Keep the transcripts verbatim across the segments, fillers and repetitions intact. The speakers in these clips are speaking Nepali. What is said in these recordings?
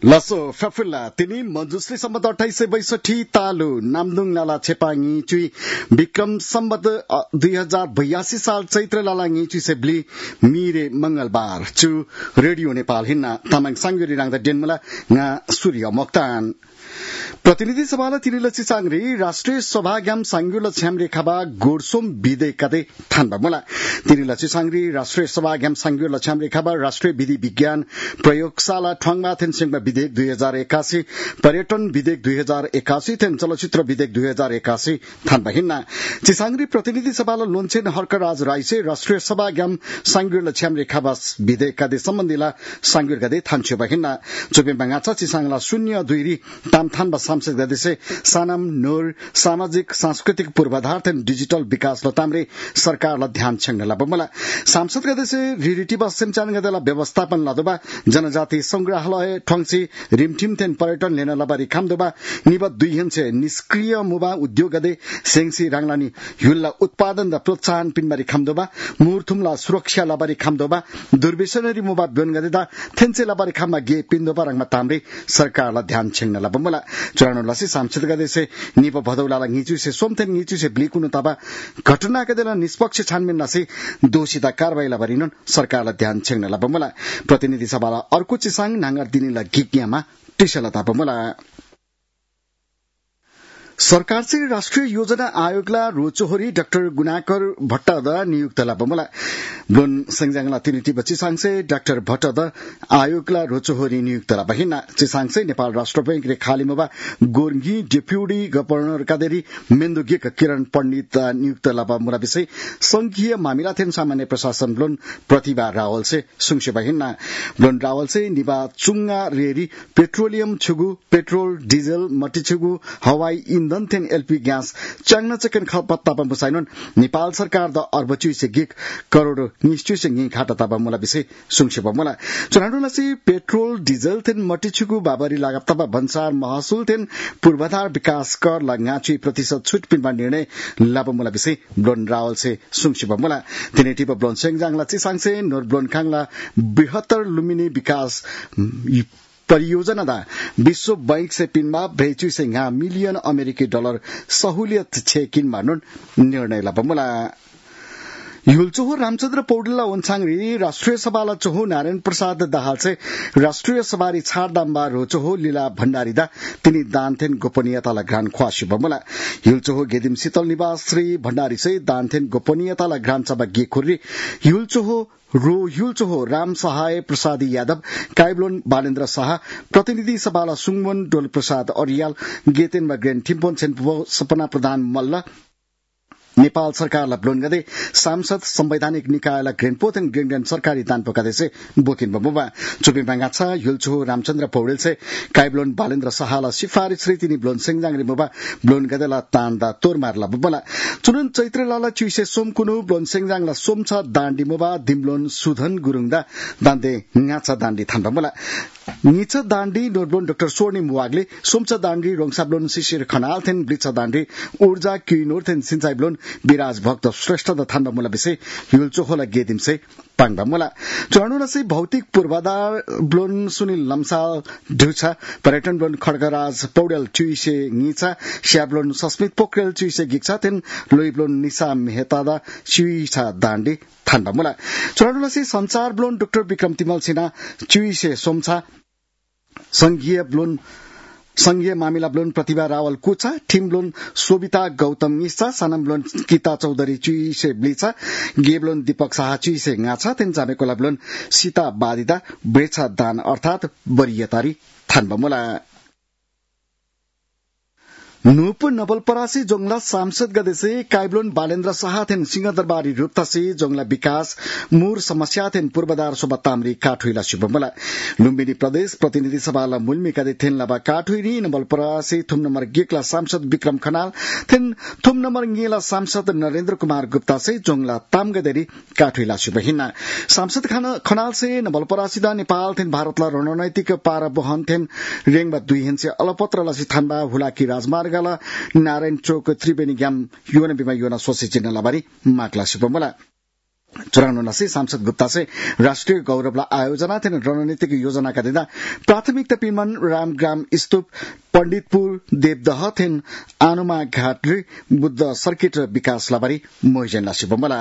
लसो फफुल्ला तिनी मजुश्री सम्बत अठाइस सय बैसठी तालु नामदुङ लाला छेपाङी चुई विक्रम सम्बत दुई हजार बयासी साल चैत्र लालाङी चुई सेब्ली मिरे मंगलबार चु रेडियो नेपाल हिन्ना तामाङ सांगुरी राङदा डेनमला nga सूर्य मोक्तान प्रतिनिधि सभाला तिनील चिसाङरी राष्ट्रिय सभा ग्याम सांगुल छ्यामरे खाबा गोडसोम विधे कदे थानबा मुला तिनील चिसाङरी राष्ट्रिय सभा ग्याम सांगुल छ्यामरे खाबा राष्ट्रिय विधि विज्ञान प्रयोगशाला ठङमा थेनसिङमा विधेयक दुई हजार एकासी पर्यटन विधेयक दुई हजार एकासी थेन चलचित्र विधेयक दुई हजार एकासी थानबा हिन्ना चिसाङरी प्रतिनिधि सभाला लोन्छेन हर्कराज राईसे राष्ट्रिय सभा ग्याम सांगुल छ्यामरे खाबा विधेयक कदे सम्बन्धीला सांगुल कदे थान्छुबा हिन्ना चुबे बंगाचा चिसाङला शून्य दुईरी ताम थानबा सांसद गदेसे सानम नूर सामाजिक सांस्कृतिक पूर्वाधार थेन डिजिटल विकास लतामरे सरकारला ध्यान छंग लबमला सांसद गदेसे रिरिटिबा सिमचान गदेला व्यवस्थापन लदबा जनजाति संग्रहालय ठंगसी रिमठिम थेन पर्यटन लेन लबारी खामदबा निबा दुई हन्से निष्क्रिय मुबा उद्योग गदे सेंगसी राङलानी हुल्ला उत्पादन द प्रोत्साहन पिनबारी खामदबा मुरथुमला सुरक्षा लबारी खामदबा दुर्विसनरी मुबा ब्योन गदेदा थेनसे लबारी खाममा गे पिन्दबा राङमा तामरे सरकारला ध्यान छंग लबमला चुरानो लसी सांसद गदेसे निप भदौलाला ङिचुसे सोमथेन ङिचुसे ब्लिकुनु तबा घटना कदेला निष्पक्ष छानबिन नसे दोषिता कारबाहीला भरिन सरकारलाई ध्यान छेग्न लबमला प्रतिनिधि सभाला अर्को चिसाङ नांगर दिनीला गिग्यामा टिसला तबमला सरकार से राष्ट्रिय योजना आयोगला रोचोहरी डाक्टर गुनाकर भट्टद्वारा नियुक्त लबमला ब्लोन संजाङला तिनिटी बच्ची सांसे डाक्टर भट्टद आयोगला रोचोहरी नियुक्त लबहिना चिसाङसे नेपाल राष्ट्र बैंक रे खालीमबा गोर्गी डेप्युटी गभर्नर कादेरी मेन्दुगिक किरण पण्डित नियुक्त लबमुला विषय संघीय मामिला थेन सामान्य प्रशासन ब्लोन प्रतिभा रावल से सुङसे बहिना ब्लोन रावल से निबा चुंगा रेरी पेट्रोलियम छुगु पेट्रोल डिजल मटी छुगु हवाई इंधन थेन एलपी ग्यास चांगना चकन खपत तापा मुसाइनन नेपाल सरकार द अर्बचुई से गिक करोड़ निश्चय से गी खाता तापा मुला विषय सुङसे बमुला चुनाडुला से पेट्रोल डिजल थेन मटिछुगु बाबरी लागत तापा भन्सार महसुल थेन पूर्वाधार विकास कर लगाची प्रतिशत छुट पिनमा निर्णय लाबमुला विषय ब्लोन रावल से सुङसे बमुला तिनेटी ब्लोन सेङजाङला चिसाङसे नोर ब्लोन खाङला बृहत्तर लुम्बिनी विकास परियोजना दा विश्व बैंक से पिनमा भेचु से nga मिलियन अमेरिकी डलर सहुलियत छे किन मानुन निर्णय लबमुला युलचोहो रामचन्द्र पौडेलला ओन्छाङरी राष्ट्रिय सभाला चोहो नारायण प्रसाद दाहाल से राष्ट्रिय सभारी छाड दाम्बा रोचोहो लीला भण्डारीदा तिनी दानथेन गोपनीयताला ग्रान ख्वासी बमुला युलचोहो गेदिम शीतल निवास श्री भण्डारी से दानथेन गोपनीयताला ग्रान सभा गेखुरी युलचोहो रो युलचोहो राम सहाय प्रसादी यादव काइब्लोन बालेन्द्र शाह प्रतिनिधि सभाला सुङमन डोल प्रसाद अरियाल गेतेन ग्रेन थिम्पोन सेनपो सपना प्रधान मल्ल नेपाल सरकारलाई ब्लोन गर्दै सांसद संवैधानिक निकायलाई ग्रेनपोथन ग्रेन सरकारी दान पकादैसे बोकिन बमुबा चुपी बांगाछा युलचोहो रामचन्द्र पौडेल से काइब्लोन बालेन्द्र शाहला सिफारिश रीतिनी ब्लोन सेङजाङ रिमुबा ब्लोन गदेला तान्दा तोर मारला बबला चुनन चैत्र लाला चुइसे सोमकुनु ब्लोन सेङजाङला सोमछा दाण्डी मुबा दिमलोन सुधन गुरुङदा दान्दे ङाछा दाण्डी थान बमला नीच दाण्डी नोरब्लोन डाक्टर स्वर्णिम वागले सोमछा दाण्डी रोङसाब्लोन शिशिर खनाल थेन ब्लिचा दाण्डी ऊर्जा क्युनोर थेन सिन्चाइ ब्लोन विराज भक्त श्रेष्ठ द थान्बा मुला विषय युलचोहोला गेदिम से पाङबा मुला चरणुला से भौतिक पूर्वाधार ब्लोन सुनिल लम्साल ढुछा पर्यटन ब्लोन खड्गराज पौडेल चुइसे ङिचा श्याब्लोन सस्मित पोखरेल चुइसे गिक्छा थेन लोइ ब्लोन निसा मेहतादा चुइसा दाण्डी थान्बा मुला चरणुला से संचार ब्लोन डाक्टर विक्रम तिमल सिन्हा चुइसे सोमछा संघीय ब्लोन संघीय मामिला ब्लोन प्रतिभा रावल कुचा ठिम ब्लोन सोभिता गौतम मिश्रा सानम ब्लोन गीता चौधरी चुइसे ब्लिचा गे ब्लोन दीपक शाह चुइसे ङाछा तेन जामेकोला ब्लोन सीता बादिदा बेचा दान अर्थात बरियतारी थानबमुला नुप नवलपरासी जोंगला सांसद गदेसे काइब्लोन बालेन्द्र शाह थेन सिंहदरबारी रूपतासी जोंगला विकास मूर समस्या थेन पूर्वाधार सोबा तामरी काठुइला शुभमला लुम्बिनी प्रदेश प्रतिनिधि सभाला मुल्मी कदे थेन लबा काठुइरी नवलपरासी थुम नम्बर गेकला सांसद विक्रम खनाल थेन थुम नम्बर गेला सांसद नरेन्द्र कुमार गुप्ता से जोंगला तामगदेरी काठुइला शुभहिना सांसद खनाल से नवलपरासीदा नेपाल थेन भारतला रणनैतिक पारा बहन थेन रेङबा दुई हेन्से अलपत्र लसी थान्बा हुलाकी राजमार्ग नारायण चोक त्रिवेणी ग्याम युवन बिमा युवन सोसी चिन्ह लबारी माकला सुपमला चौरानब्बे सांसद गुप्ता से राष्ट्रिय गौरवलाई आयोजना थिएन रणनीतिक योजनाका दिँदा प्राथमिकता पिमन रामग्राम स्तूप पण्डितपुर देवदह थिएन आनुमा घाट बुद्ध सर्किट र विकास लाबारी मोइजेन लासिबमला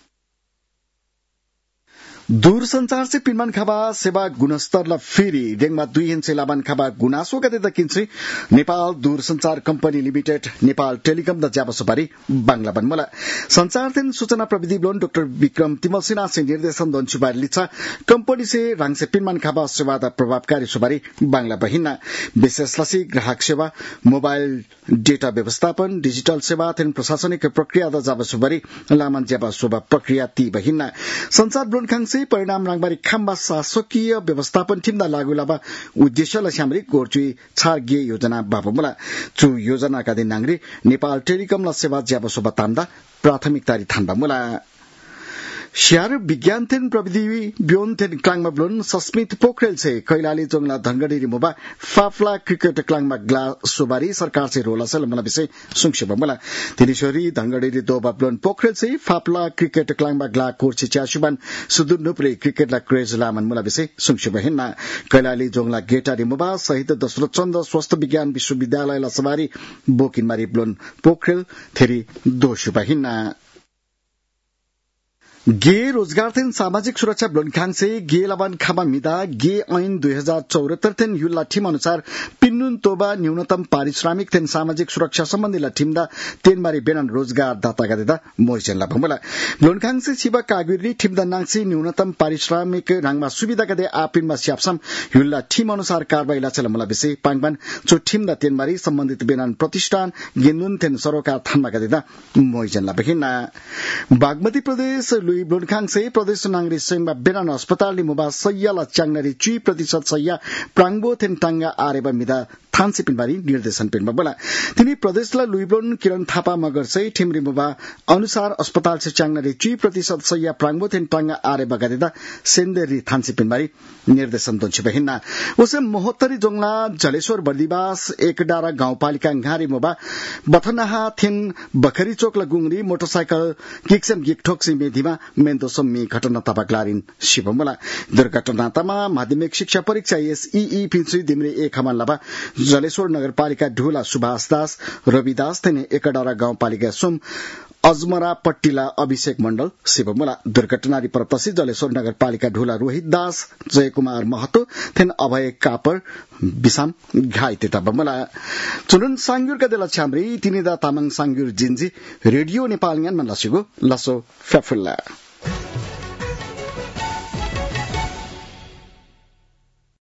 दूरसञ्चार से पिनमान खाबा सेवा गुणस्तरलाई फेरि डेङमा दुई हिन्से लाबान खाबा गुनासो गते दकिन्छ नेपाल दूरसञ्चार कम्पनी लिमिटेड नेपाल टेलिकम द जाबसबारी बांग्ला बनमला संचार थिन सूचना प्रविधि लोन डाक्टर विक्रम तिमल सिन्हा से निर्देशन दोन सुबारी लिचा कम्पनी से राङसे पिनमान खाबा सेवा द प्रभावकारी सुबारी बांग्ला बहिना विशेष लसी ग्राहक सेवा मोबाइल डेटा व्यवस्थापन डिजिटल सेवा थिन प्रशासनिक प्रक्रिया द जाबसबारी लामान जाबसोबा प्रक्रिया ती बहिना संचार लोन खाङसे परिणाम राङबारी खाम्बा शासकीय व्यवस्थापन थिम्दा लागू लाबा उद्देश्यलाई स्यामरी गोर्चुई छार गे योजना बाबुमला चु योजना का दिन नांगरी नेपाल टेलिकमला सेवा ज्याबसोबा तान्दा प्राथमिकता थान्बा मुला श्यार विज्ञान थिन प्रविधि ब्योन थिन क्लाङमा ब्लोन सस्मित पोखरेल से कैलाली जोंगला धनगढी मुबा फाफला क्रिकेट क्लाङमा ग्ला सुबारी सरकार से रोला सल मला विषय सुंक्षेप मला तिनीश्वरी धनगढी दोबा ब्लोन पोखरेल से फाफला क्रिकेट क्लाङमा ग्ला कोर्ची च्यासुबान सुदूर नुप्रे क्रिकेट ला क्रेज लामन मला विषय सुंक्षेप हिन्ना कैलाली जोंगला गेटारी मुबा सहित दोस्रो चन्द स्वास्थ्य विज्ञान विश्वविद्यालय ला सवारी बोकिनमारी ब्लोन पोखरेल थेरी दोशुबा हिन्ना गे रोजगार थिन सामाजिक सुरक्षा ब्लोनखाङ से गे लबान खाबा मिदा गे ऐन दुई हजार चौहत्तर थिन युल्ला ठिम अनुसार पिन्नुन तोबा न्यूनतम पारिश्रमिक थिन सामाजिक सुरक्षा सम्बन्धी ला ठिमदा तेनबारी बेनन रोजगार दाता गदेदा मोइसेन ला भमला ब्लोनखाङ से शिवा कागुरी ठिमदा नाङसी न्यूनतम पारिश्रमिक राङमा सुविधा गदे आपिनमा स्यापसम युल्ला ठिम अनुसार कारबाही ला चलमला विषय पाङबान चो ठिमदा तेनबारी सम्बन्धित बेनन प्रतिष्ठान गेनुन थिन सरोकार थानमा गदेदा मोइसेन ला बहिना बागमती प्रदेश लुई ब्लोनखाङ से प्रदेश नांगरी सेंगबा बेनान अस्पताल मुबा सैयाला च्याङ्नारी चुई प्रतिशत सैया प्राङबो थेन टाङ्गा आरेबा मिदा थान्सी पिनबारी निर्देशन पिनमा बोला तिनी प्रदेशला लुइब्लोन किरण थापा मगर से ठिमरी मुबा अनुसार अस्पताल से च्याङ्नारी चुई प्रतिशत सैया प्राङबो थेन टाङ्गा आरेबा गदेदा सेन्देरी थान्सी पिनबारी निर्देशन दोन्छि बहिना उसे मोहत्तरी जोंगला जलेश्वर बर्दिवास एक डारा गाउँपालिका घारी मुबा बथनाहा थिन बखरी चोकला गुंगरी मोटरसाइकल किक्सम गिक ठोक्सी मेधिमा मेन्दो सम्मी घटना तबाक्लारिन शिवमला दुर्घटनातामा माध्यमिक शिक्षा परीक्षा एसईई पिन्सुई दिमरे एक हमान लाबा जलेश्वर नगरपालिका ढुला सुभाष दास रविदास थेने एकडारा गाउँपालिका सुम अजमरा पट्टिला अभिषेक मण्डल शिवमुला दुर्घटना रिपोर्टपछि जलेश्वर नगरपालिका ढुला रोहित दास जयकुमार महतो थेन अभय कापर बिसाम घाइते तबमुला चुनुन सांगुरका देला छाम्री तिनीदा तामाङ सांगुर जिन्जी रेडियो नेपाल यान मन लसिगो लसो फ्याफुल्ला